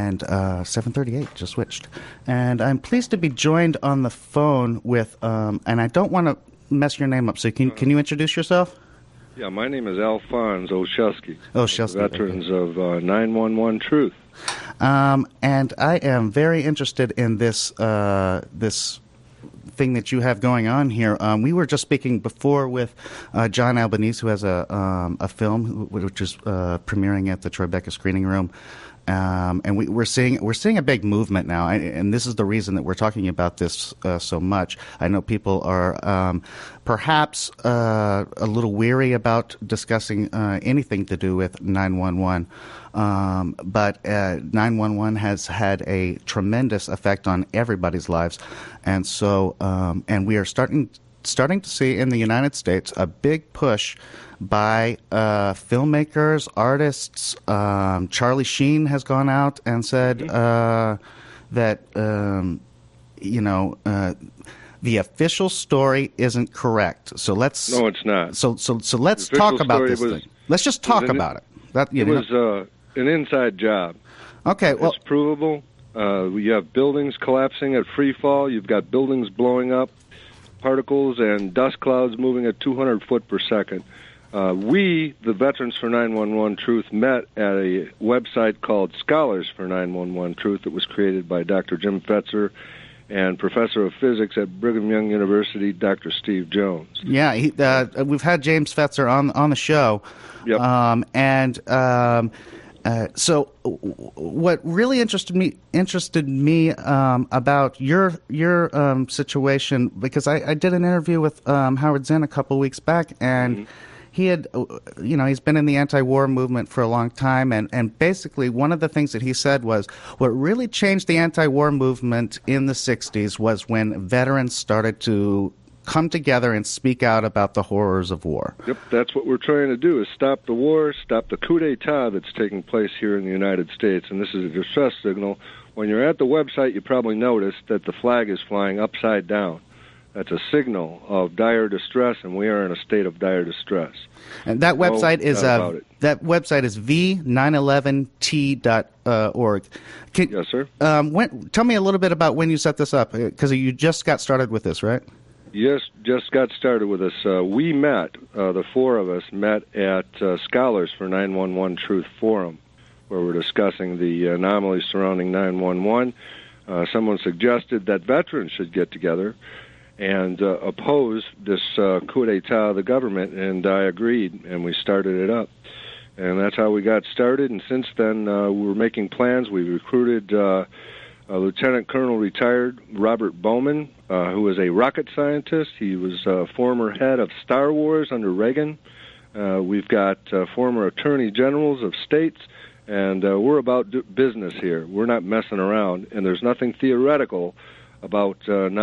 and 7:38 just switched. And I'm pleased to be joined on the phone with, and I don't want to mess your name up, so can you introduce yourself? Yeah, my name is Alphonse Olszewski. Olszewski. Veterans of 911 Truth. And I am very interested in this this thing that you have going on here. We were just speaking before with John Albanese, who has a film which is premiering at the Tribeca Screening Room. And we're seeing a big movement now, and this is the reason that we're talking about this so much. I know people are perhaps a little weary about discussing anything to do with 911, but 911 has had a tremendous effect on everybody's lives, and so and we are starting to see in the United States a big push by filmmakers, artists. Charlie Sheen has gone out and said that the official story isn't correct. So let's no, it's not. So let's talk about this thing. Let's just talk about it. It was an inside job. Okay, well, it's provable. You have buildings collapsing at free fall. You've got buildings blowing up, particles and dust clouds moving at 200 foot per second. We, the Veterans for 911 Truth, met at a website called Scholars for 911 Truth that was created by Dr. Jim Fetzer and Professor of Physics at Brigham Young University, Dr. Steve Jones. Yeah, we've had James Fetzer on the show. Yep. So what really interested me about your situation, because I did an interview with Howard Zinn a couple weeks back, and he had, he's been in the anti-war movement for a long time, and basically one of the things that he said was what really changed the anti-war movement in the 60s was when veterans started to come together and speak out about the horrors of war. Yep, that's what we're trying to do, is stop the war, stop the coup d'etat that's taking place here in the United States, and this is a distress signal. When you're at the website, you probably noticed that the flag is flying upside down. That's a signal of dire distress, and we are in a state of dire distress. And that website is v911t.org. Yes, sir. Tell me a little bit about when you set this up, because you just got started with this, right? Yes, just got started with this. We met, the four of us met at Scholars for 911 Truth Forum, where we're discussing the anomalies surrounding 911. Someone suggested that veterans should get together and oppose this coup d'etat of the government, and I agreed, and we started it up. And that's how we got started, and since then we're making plans. We recruited a Lieutenant Colonel retired Robert Bowman, who was a rocket scientist. He was former head of Star Wars under Reagan. We've got former attorney generals of states, and we're about business here. We're not messing around, and there's nothing theoretical about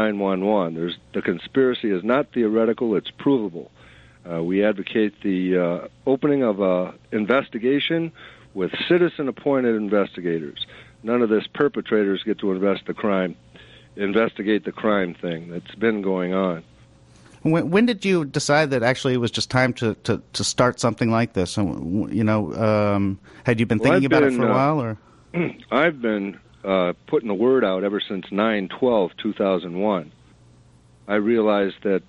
911. The conspiracy is not theoretical, it's provable. We advocate the opening of an investigation with citizen-appointed investigators. None of this perpetrators get to investigate the crime thing that's been going on. When did you decide that actually it was just time to start something like this? Had you been thinking about it for a while, or? I've been putting the word out ever since 9/12/2001. I realized that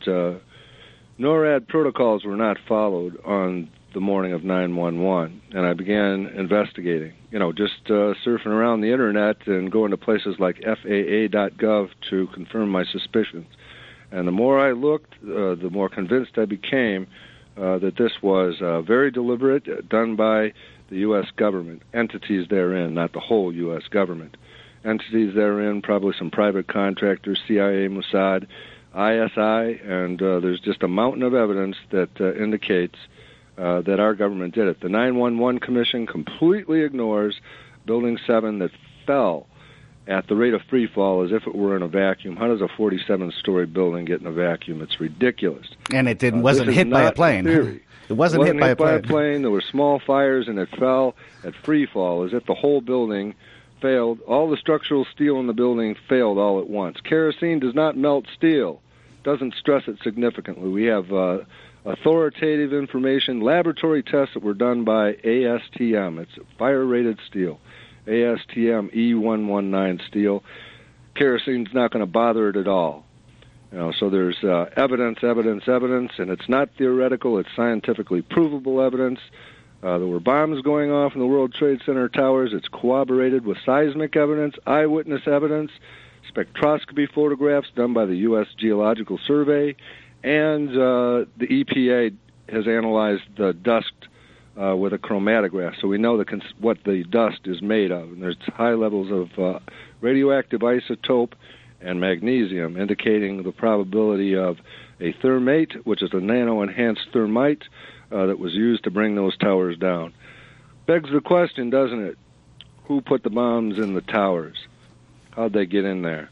NORAD protocols were not followed on the morning of 9/11, and I began investigating. Just surfing around the internet and going to places like FAA.gov to confirm my suspicions. And the more I looked, the more convinced I became that this was very deliberate, done by the U.S. government, entities therein, not the whole U.S. government. Entities therein, probably some private contractors, CIA, Mossad, ISI, and there's just a mountain of evidence that indicates that our government did it. The 911 Commission completely ignores Building 7 that fell at the rate of free fall as if it were in a vacuum. How does a 47-story building get in a vacuum? It's ridiculous. And it wasn't hit by a plane. It wasn't hit by a plane. There were small fires, and it fell at free fall as if the whole building failed. All the structural steel in the building failed all at once. Kerosene does not melt steel. Doesn't stress it significantly. We have authoritative information, laboratory tests that were done by ASTM. It's fire-rated steel. ASTM E119 steel. Kerosene's not going to bother it at all. So there's evidence, and it's not theoretical, it's scientifically provable evidence. There were bombs going off in the World Trade Center towers. It's corroborated with seismic evidence, eyewitness evidence, spectroscopy photographs done by the U.S. Geological Survey, and the EPA has analyzed the dust with a chromatograph, so we know what the dust is made of. And there's high levels of radioactive isotope and magnesium, indicating the probability of a thermate, which is a nano-enhanced thermite that was used to bring those towers down. Begs the question, doesn't it? Who put the bombs in the towers? How'd they get in there?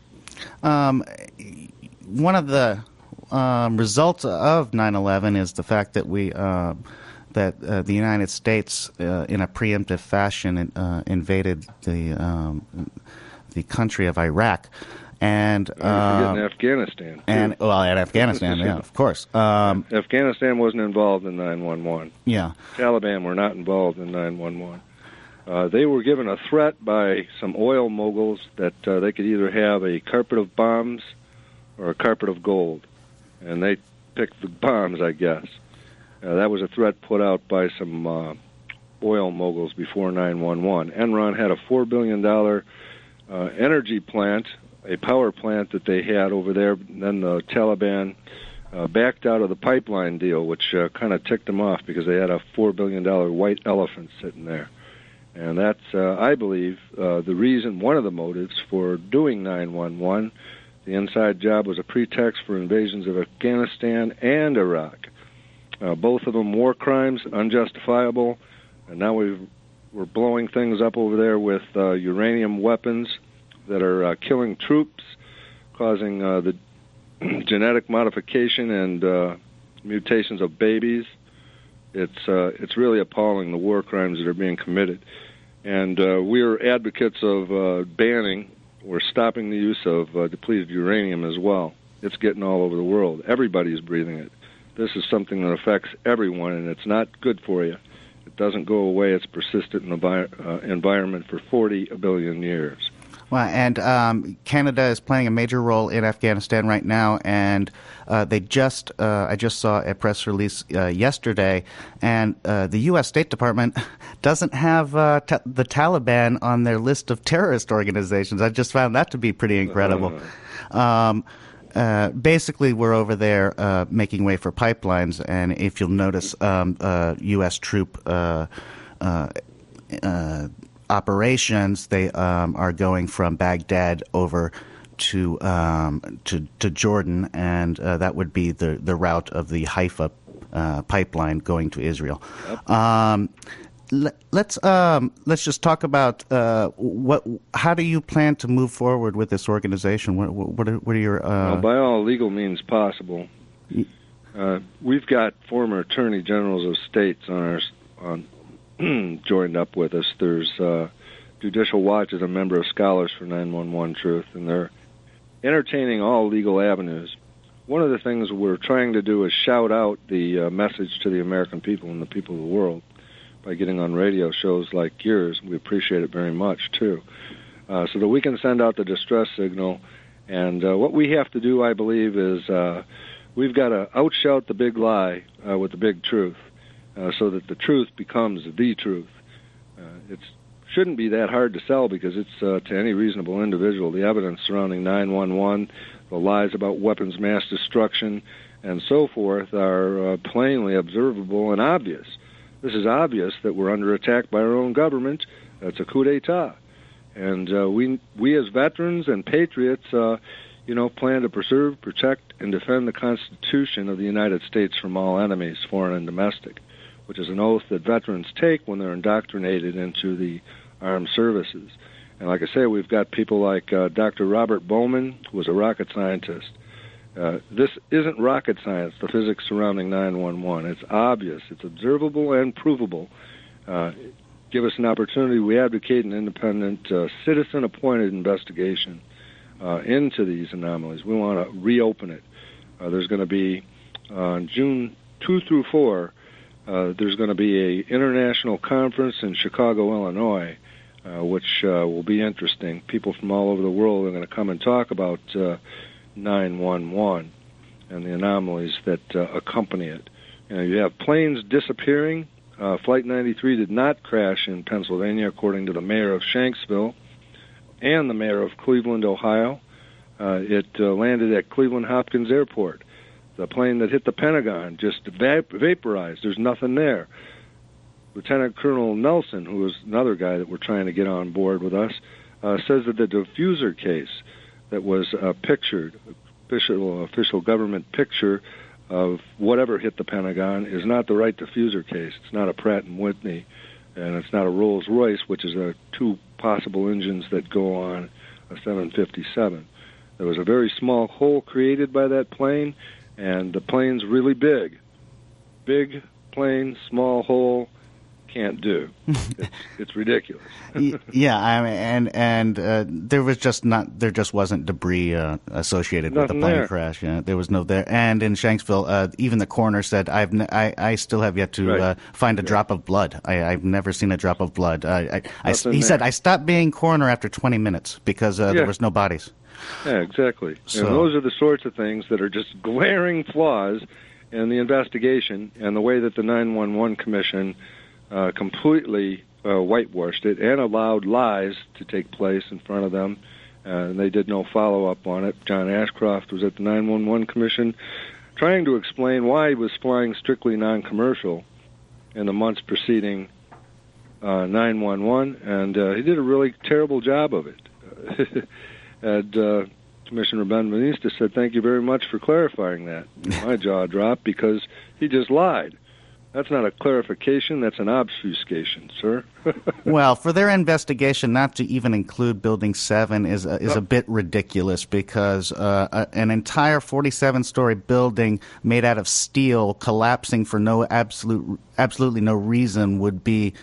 One of the results of 9/11 is the fact that the United States, in a preemptive fashion, invaded the country of Iraq. And Afghanistan. And Afghanistan, yeah, of course. Afghanistan wasn't involved in 9/11. Yeah. Taliban were not involved in 9/11. They were given a threat by some oil moguls that they could either have a carpet of bombs or a carpet of gold, and they picked the bombs, I guess. That was a threat put out by some oil moguls before 9/11. Enron had a $4 billion energy plant, a power plant that they had over there. Then the Taliban backed out of the pipeline deal, which kind of ticked them off because they had a $4 billion white elephant sitting there. And that's, I believe, the reason, one of the motives for doing 9/11. The inside job was a pretext for invasions of Afghanistan and Iraq. Both of them war crimes, unjustifiable, and now we're blowing things up over there with uranium weapons that are killing troops, causing the genetic modification and mutations of babies. It's really appalling, the war crimes that are being committed. And we are advocates of banning or stopping the use of depleted uranium as well. It's getting all over the world. Everybody's breathing it. This is something that affects everyone, and it's not good for you. It doesn't go away. It's persistent in the environment for 40 billion years. Well, and Canada is playing a major role in Afghanistan right now, and I just saw a press release yesterday, and the U.S. State Department doesn't have the Taliban on their list of terrorist organizations. I just found that to be pretty incredible. Basically, we're over there making way for pipelines, and if you'll notice, U.S. troop operations, they are going from Baghdad over to Jordan, and that would be the route of the Haifa pipeline going to Israel. Yep. Let's just talk about how do you plan to move forward with this organization? What are your by all legal means possible. We've got former attorney generals of states on joined up with us. There's Judicial Watch is a member of Scholars for 911 Truth, and they're entertaining all legal avenues. One of the things we're trying to do is shout out the message to the American people and the people of the world by getting on radio shows like yours. We appreciate it very much, too, so that we can send out the distress signal. And what we have to do, I believe, is we've got to outshout the big lie with the big truth. So that the truth becomes the truth. It shouldn't be that hard to sell because it's to any reasonable individual. The evidence surrounding 911, the lies about weapons mass destruction, and so forth are plainly observable and obvious. This is obvious that we're under attack by our own government. It's a coup d'etat. And we as veterans and patriots, plan to preserve, protect, and defend the Constitution of the United States from all enemies, foreign and domestic, which is an oath that veterans take when they're indoctrinated into the armed services. And like I say, we've got people like Dr. Robert Bowman, who was a rocket scientist. This isn't rocket science, the physics surrounding 911. It's obvious, it's observable and provable. Give us an opportunity. We advocate an independent, citizen-appointed investigation into these anomalies. We want to reopen it. There's going to be, on June 2 through 4, there's going to be an international conference in Chicago, Illinois, which will be interesting. People from all over the world are going to come and talk about 911 and the anomalies that accompany it. You have planes disappearing. Flight 93 did not crash in Pennsylvania, according to the mayor of Shanksville and the mayor of Cleveland, Ohio. It landed at Cleveland Hopkins Airport. The plane that hit the Pentagon just vaporized. There's nothing there. Lieutenant Colonel Nelson, who was another guy that we're trying to get on board with us, says that the diffuser case that was pictured, official government picture of whatever hit the Pentagon, is not the right diffuser case. It's not a Pratt & Whitney, and it's not a Rolls-Royce, which is two possible engines that go on a 757. There was a very small hole created by that plane, and the plane's really big. Big plane, small hole, can't do. It's ridiculous. Yeah, I mean, and there just wasn't debris associated with the plane there. crash. Yeah, there was no there. And in Shanksville, even the coroner said, I still have yet to find a drop of blood. I've never seen a drop of blood. He said, I stopped being coroner after 20 minutes because there was no bodies. Yeah, exactly. So, and those are the sorts of things that are just glaring flaws in the investigation and the way that the 911 Commission completely whitewashed it and allowed lies to take place in front of them, and they did no follow-up on it. John Ashcroft was at the 911 Commission trying to explain why he was flying strictly non-commercial in the months preceding 911, and he did a really terrible job of it. And Commissioner Ben-Veniste said, "Thank you very much for clarifying that." My jaw dropped because he just lied. That's not a clarification, that's an obfuscation, sir. Well, for their investigation not to even include Building 7 is a bit ridiculous because an entire 47-story building made out of steel collapsing for absolutely no reason would be,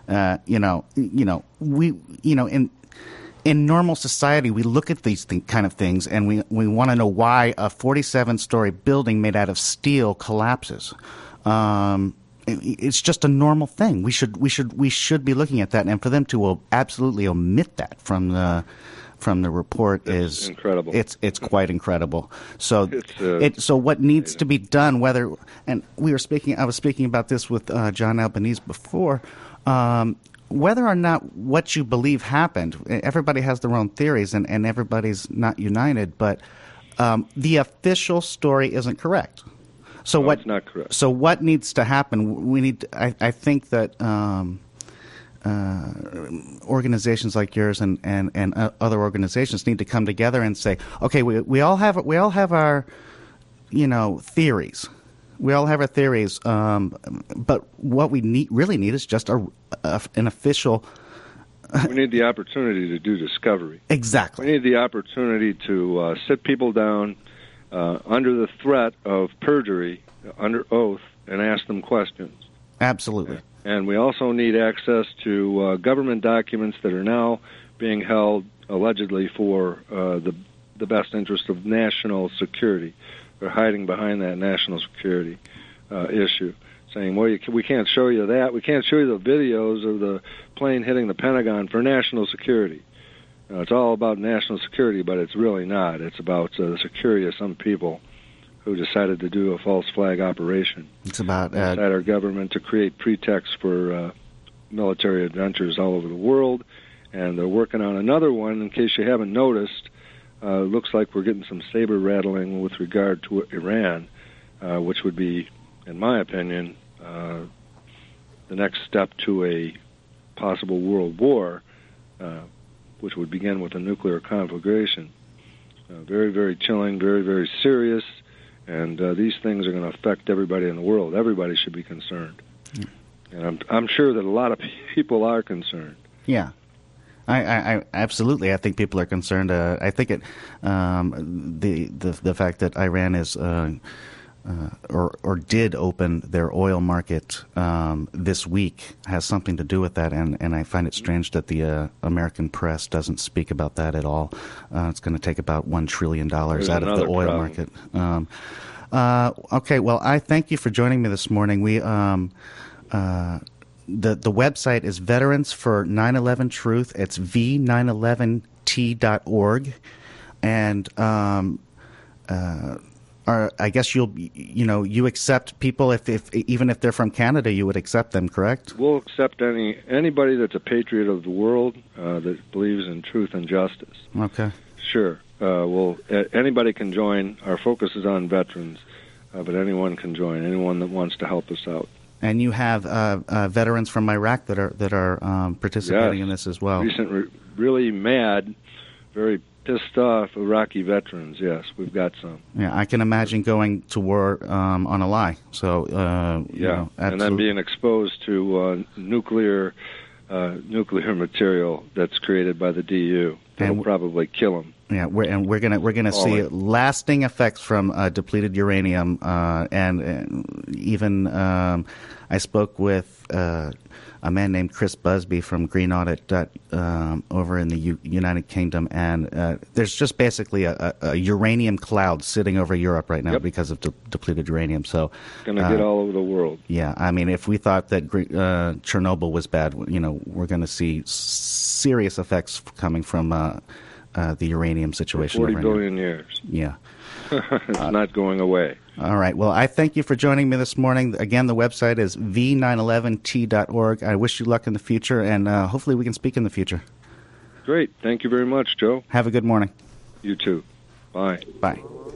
in normal society, we look at these kind of things and we want to know why a 47-story building made out of steel collapses. It's just a normal thing. We should be looking at that, and for them to absolutely omit that from the report is incredible. It's quite incredible. So so what needs to be done? I was speaking about this with John Albanese before. Whether or not what you believe happened, everybody has their own theories, and everybody's not united. But the official story isn't correct. So it's not correct. So what needs to happen? We need. I think that organizations like yours and other organizations need to come together and say, okay, we all have our theories. We all have our theories, but what we really need is just an official. We need the opportunity to do discovery. Exactly. We need the opportunity to sit people down under the threat of perjury, under oath, and ask them questions. Absolutely. And we also need access to government documents that are now being held allegedly for the best interest of national security. They're hiding behind that national security issue, saying, well, we can't show you that. We can't show you the videos of the plane hitting the Pentagon for national security. It's all about national security, but it's really not. It's about the security of some people who decided to do a false flag operation. It's about inside our government to create pretexts for military adventures all over the world, and they're working on another one. In case you haven't noticed, looks like we're getting some saber rattling with regard to Iran, which would be, in my opinion, the next step to a possible world war, which would begin with a nuclear conflagration. Very, very chilling, very, very serious, and these things are going to affect everybody in the world. Everybody should be concerned. And I'm sure that a lot of people are concerned. Yeah. I absolutely. I think people are concerned. I think the fact that Iran is or did open their oil market this week has something to do with that, and I find it strange that the American press doesn't speak about that at all. It's going to take about $1 trillion out of the oil market. Okay, well, I thank you for joining me this morning. the website is Veterans for 9/11 Truth. It's v911t.org, and I guess you accept people if even if they're from Canada, you would accept them, correct? We'll accept anybody that's a patriot of the world that believes in truth and justice. Okay. Sure. Anybody can join. Our focus is on veterans, but anyone can join. Anyone that wants to help us out. And you have veterans from Iraq that are participating in this as well. Really mad, very pissed off Iraqi veterans. Yes, we've got some. Yeah, I can imagine going to war on a lie. So and then being exposed to nuclear material that's created by the DU. That'll probably kill them. Yeah, we're gonna see lasting effects from depleted uranium, and even I spoke with a man named Chris Busby from Green Audit over in the United Kingdom, and there's just basically a uranium cloud sitting over Europe right now because of depleted uranium. So going to get all over the world. Yeah, I mean, if we thought that Chernobyl was bad, we're going to see serious effects coming from the uranium situation. 40 billion years. Yeah. It's not going away. All right. Well, I thank you for joining me this morning. Again, the website is v911t.org. I wish you luck in the future, and hopefully we can speak in the future. Great. Thank you very much, Joe. Have a good morning. You too. Bye. Bye.